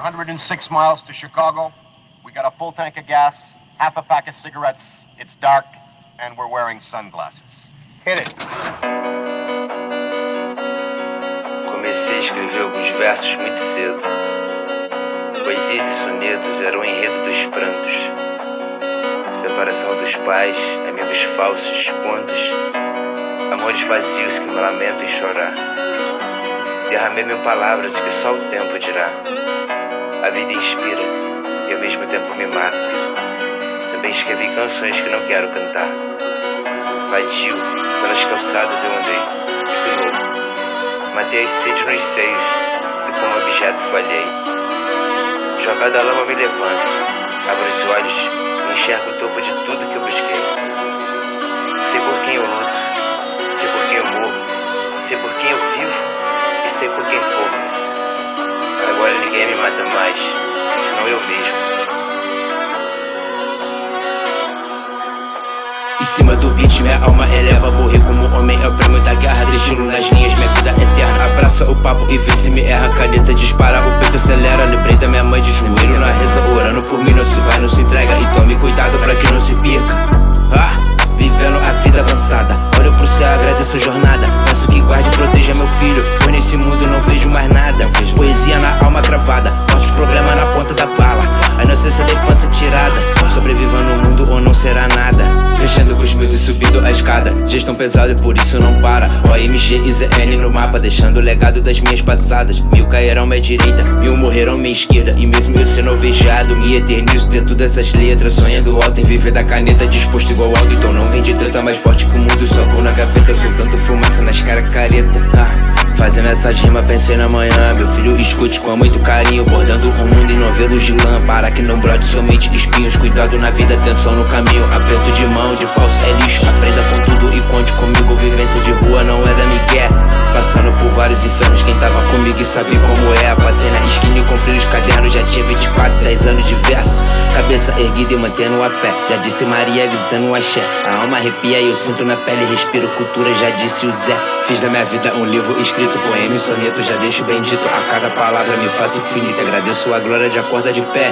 106 miles to Chicago. We got a full tank of gas, half a pack of cigarettes. It's dark, and we're wearing sunglasses. Hit it. Comecei a escrever alguns versos muito cedo. Poesias e sonetos eram o enredo dos prantos. Separação dos pais, amigos falsos, contos, amores vazios que me lamento em chorar. Derramei-me em palavras que só o tempo dirá. A vida inspira e ao mesmo tempo me mata. Também escrevi canções que não quero cantar. Vadio, pelas calçadas eu andei, muito louco. Matei a sede nos seios e como objeto falhei. Jogado à lama me levanto, abro os olhos e enxergo o topo de tudo que eu busquei. Sei por quem eu luto, sei por quem eu morro, sei por quem eu vivo e sei por quem corro. Agora ninguém me mata mais, senão eu mesmo. Em cima do beat, minha alma eleva. Morrer como homem é o prêmio da guerra. Destino nas linhas, minha vida eterna. Abraça o papo e vê se me erra. Caneta dispara, o peito acelera. Lembrei da minha mãe de joelho na reza, orando por mim. Não se vai, não se entrega. E tome cuidado pra que não se perca. Vivendo a vida avançada. Olho pro céu, agradeço a jornada. Peço que guarde e proteja meu filho, pois nesse mundo não vejo mais nada. Poesia na alma cravada, corte os problemas na ponta da bala. A inocência da infância tirada. Sobreviva no mundo ou não será nada. Fechando com os meus e subindo a escada. Gestão pesada e por isso não para. OMG e ZN no mapa, deixando o legado das minhas passadas. 1000 cairão minha direita, 1000 morrerão minha esquerda. E mesmo eu sendo alvejado, me eternizo dentro dessas letras. Sonhando alto em viver da caneta, disposto igual alto. Então não vem de treta, mais forte que o mundo. Socou na gaveta, soltando fumaça nas cara careta. Fazendo essas rimas, pensei na manhã. Meu filho, escute com muito carinho. Bordando o mundo em novelos de lã. Para que não brote somente espinhos. Cuidado na vida, atenção no caminho. Aperto de mão, de falso é lixo. Aprenda com tudo e conte comigo. Vivência de rua não é da migué. Passando por vários infernos, quem tava comigo e sabe como é. Passei na esquina e comprei os cadernos. Já tinha 24, 10 anos de verso. Cabeça erguida e mantendo a fé. Já disse Maria gritando um axé. A alma arrepia e eu sinto na pele. Respiro cultura, já disse o Zé. Fiz da minha vida um livro escrito, poema e soneto. Já deixo bendito, a cada palavra me faço infinita. Agradeço a glória de acorda de pé.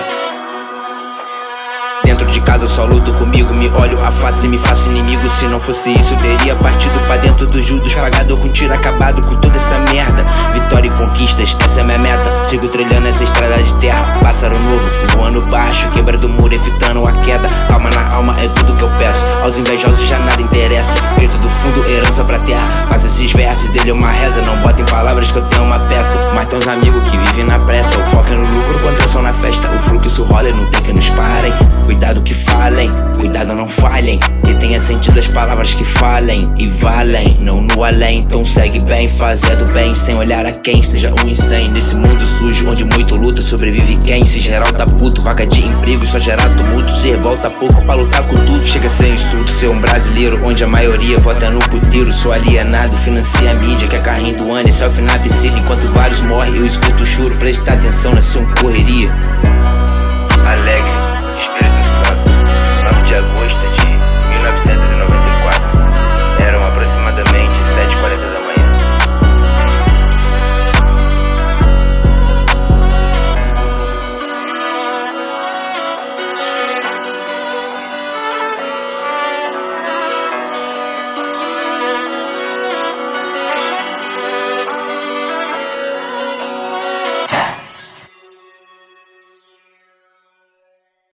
Dentro de casa só luto comigo. Me olho a face e me faço inimigo. Se não fosse isso, teria partido pra dentro do Judas. Pagador com tiro acabado com toda essa merda. Vitória e conquistas, essa é minha meta. Sigo trilhando essa estrada de terra. Pássaro novo, voando baixo. Quebra do muro, evitando a queda. Calma na alma, é tudo que eu peço. Aos invejosos já nada interessa. Grito do fundo, herança pra terra. Faz esses versos, dele uma reza. Não bota em palavras que eu tenho uma peça. Mas tem uns amigos que vivem na pressa. O foco é no lucro, contração na festa. O fluxo rola e não tem que nos parem. Cuidado que falem, cuidado não falhem. Que tenha sentido as palavras que falem e valem, não no além. Então segue bem, fazendo bem, sem olhar a quem. Seja um incêndio nesse mundo sujo, onde muito luta, sobrevive quem. Se geral tá puto, vaga de emprego, só gerar tumulto. Se revolta pouco pra lutar com tudo. Chega a ser insulto ser um brasileiro, onde a maioria vota no puteiro. Sou alienado, financia a mídia, que é carrinho do ano. Esse é o final de ciclo, enquanto vários morrem eu escuto o choro. Presta atenção, nessa correria. Alegre